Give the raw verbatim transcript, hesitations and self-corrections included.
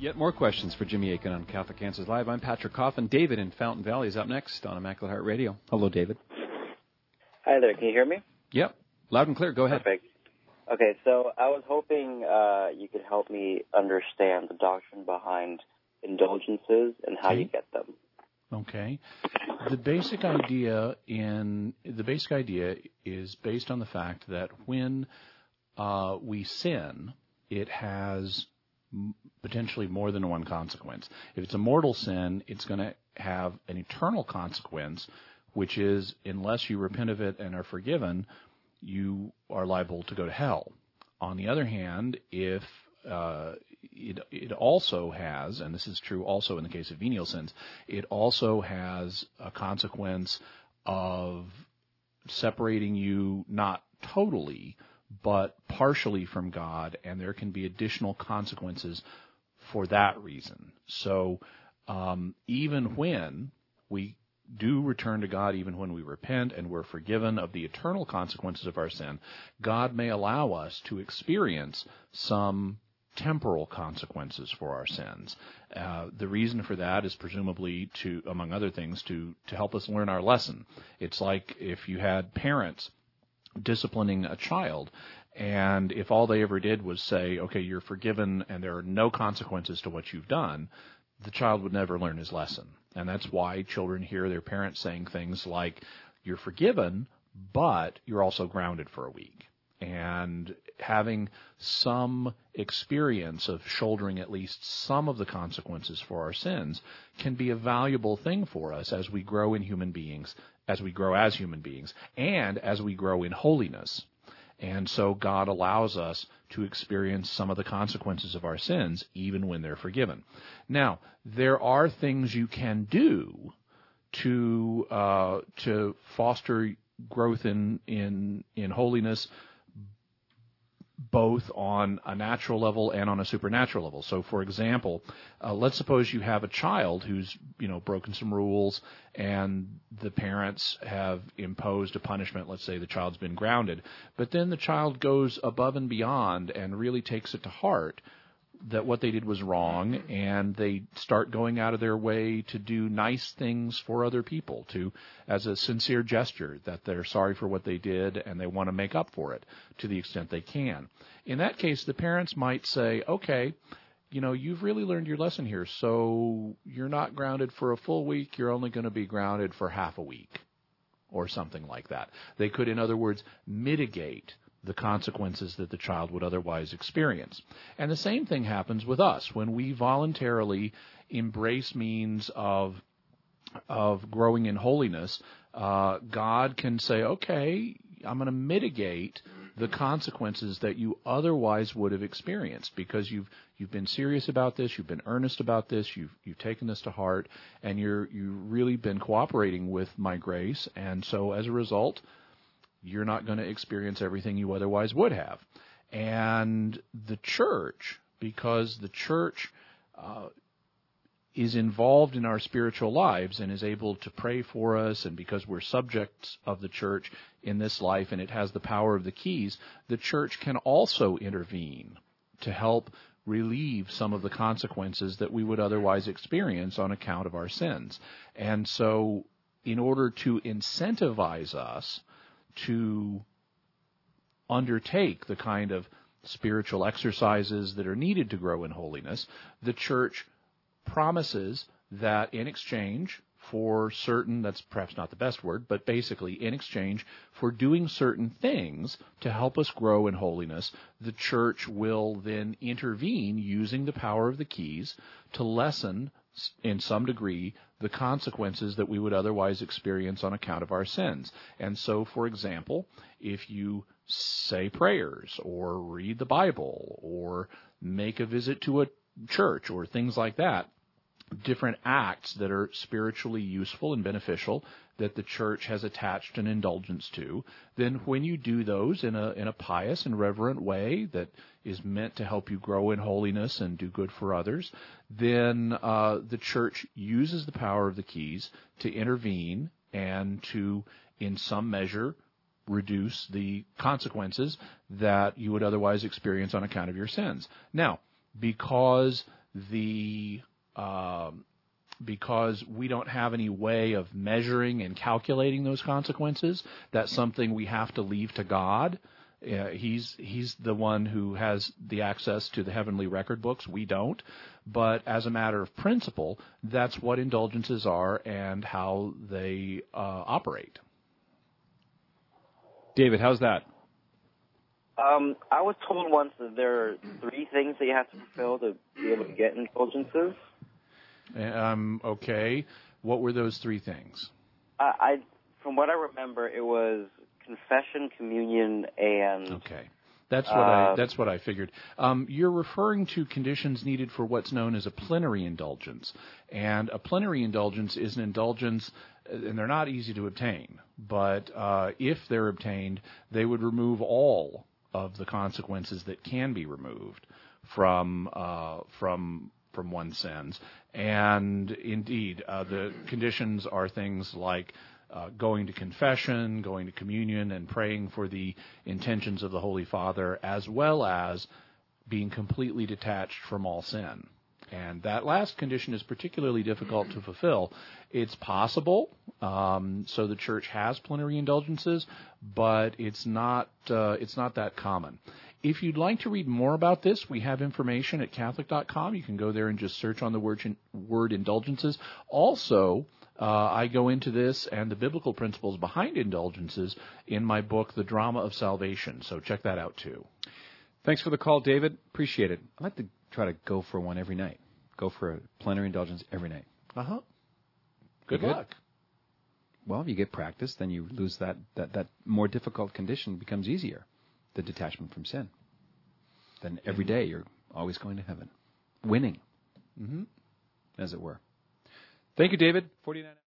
Yet more questions for Jimmy Akin on Catholic Answers Live. I'm Patrick Coffin. David in Fountain Valley is up next on Immaculate Heart Radio. Hello, David. Hi there. Can you hear me? Yep. Loud and clear. Go ahead. Perfect. Okay, so I was hoping uh, you could help me understand the doctrine behind indulgences and how okay. you get them. Okay. The basic idea in the basic idea is based on the fact that when uh, we sin, it has potentially more than one consequence. If it's a mortal sin, it's going to have an eternal consequence, which is, unless you repent of it and are forgiven, you are liable to go to hell. On the other hand, if uh, it, it also has, and this is true also in the case of venial sins, it also has a consequence of separating you not totally, but partially from God, and there can be additional consequences for that reason. So um, even when we do return to God, even when we repent and we're forgiven of the eternal consequences of our sin, God may allow us to experience some temporal consequences for our sins. Uh, the reason for that is presumably to, among other things, to, to help us learn our lesson. It's like if you had parents disciplining a child, and if all they ever did was say, okay, you're forgiven and there are no consequences to what you've done, the child would never learn his lesson. And that's why children hear their parents saying things like, you're forgiven, but you're also grounded for a week. And having some experience of shouldering at least some of the consequences for our sins can be a valuable thing for us as we grow in human beings, as we grow as human beings, and as we grow in holiness. And so God allows us to experience some of the consequences of our sins, even when they're forgiven. Now, there are things you can do to uh, to foster growth in in in holiness, both on a natural level and on a supernatural level. So, for example, uh, let's suppose you have a child who's, you know, broken some rules, and the parents have imposed a punishment. Let's say the child's been grounded, but then the child goes above and beyond and really takes it to heart that what they did was wrong, and they start going out of their way to do nice things for other people, to as a sincere gesture that they're sorry for what they did and they want to make up for it to the extent they can. In that case, the parents might say, okay, you know, you've really learned your lesson here, so you're not grounded for a full week, you're only going to be grounded for half a week, or something like that. They could, in other words, mitigate the consequences that the child would otherwise experience. And the same thing happens with us. When we voluntarily embrace means of of growing in holiness, uh, God can say, okay, I'm going to mitigate the consequences that you otherwise would have experienced because you've you've been serious about this, you've been earnest about this, you've you've taken this to heart, and you're you've really been cooperating with my grace, and so as a result, you're not going to experience everything you otherwise would have. And the church, because the church uh, is involved in our spiritual lives and is able to pray for us, and because we're subjects of the church in this life and it has the power of the keys, the church can also intervene to help relieve some of the consequences that we would otherwise experience on account of our sins. And so in order to incentivize us to undertake the kind of spiritual exercises that are needed to grow in holiness, the church promises that in exchange for certain, that's perhaps not the best word, but basically in exchange for doing certain things to help us grow in holiness, the church will then intervene using the power of the keys to lessen in some degree the consequences that we would otherwise experience on account of our sins. And so, for example, if you say prayers or read the Bible or make a visit to a church or things like that, different acts that are spiritually useful and beneficial that the church has attached an indulgence to, then when you do those in a in a pious and reverent way that is meant to help you grow in holiness and do good for others, then uh, the church uses the power of the keys to intervene and to, in some measure, reduce the consequences that you would otherwise experience on account of your sins. Now, because the um, because we don't have any way of measuring and calculating those consequences, that's something we have to leave to God. Uh, he's he's the one who has the access to the heavenly record books. We don't. But as a matter of principle, that's what indulgences are and how they uh, operate. David, how's that? Um, I was told once that there are three things that you have to fulfill to be able to get indulgences. Um, okay. What were those three things? I, I, from what I remember, it was confession, communion, and okay. That's what I um, that's what I figured. Um, you're referring to conditions needed for what's known as a plenary indulgence, and a plenary indulgence is an indulgence, and they're not easy to obtain. But uh, if they're obtained, they would remove all of the consequences that can be removed from uh, from from one's sins. And indeed, uh, the conditions are things like Uh, going to confession, going to communion, and praying for the intentions of the Holy Father, as well as being completely detached from all sin. And that last condition is particularly difficult to fulfill. It's possible, um, so the Church has plenary indulgences, but it's not uh, it's not that common. If you'd like to read more about this, we have information at Catholic dot com. You can go there and just search on the word, word indulgences. Also, Uh, I go into this and the biblical principles behind indulgences in my book, The Drama of Salvation. So check that out, too. Thanks for the call, David. Appreciate it. I'd like to try to go for one every night. Go for a plenary indulgence every night. Uh-huh. Good, good luck. Well, if you get practice, then you lose that, that, that more difficult condition becomes easier, the detachment from sin. Then every day you're always going to heaven. Winning, Mm-hmm. as it were. Thank you, David. forty-nine